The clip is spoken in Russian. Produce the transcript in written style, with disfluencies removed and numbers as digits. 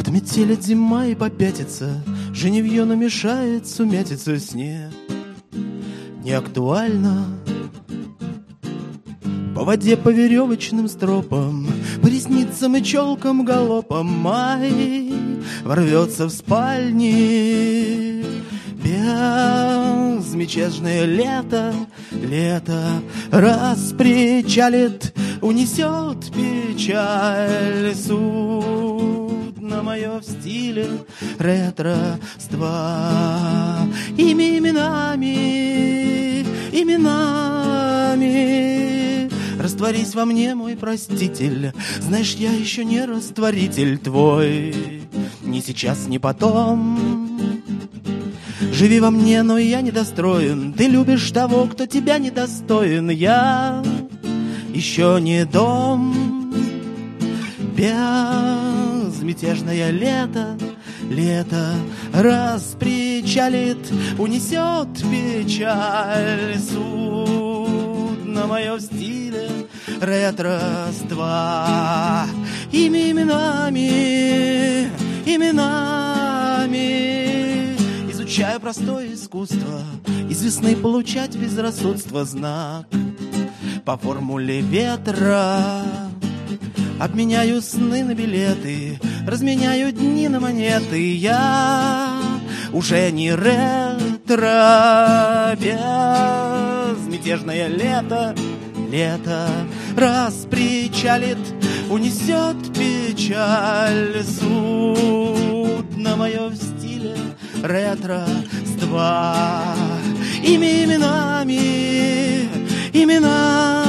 Отметелит зима и попятится, женевье намешает сумятицу с ней. Не актуально. По воде, по веревочным стропам, по ресницам и челкам галопом май ворвется в спальни. Безмятежное лето, лето распричалит, унесет печаль. Судно мое в стиле ретро-ства. Именами растворись во мне, мой проститель. Знаешь, я еще не растворитель твой, ни сейчас, ни потом. Живи во мне, но я недостроен. Ты любишь того, кто тебя недостоин. Я еще не дом. Безмятежное лето, лето распричалит, унесет печаль. Судно мое в стиле ретро-ства. Именами изучаю простое искусство, из весны получать безрассудство знак по формуле ветра. Обменяю сны на билеты, разменяю дни на монеты. Я уже не ретро. Безмятежное лето, лето распричалит, унесет печаль. Судно мое в стиле ретро-ства. Именами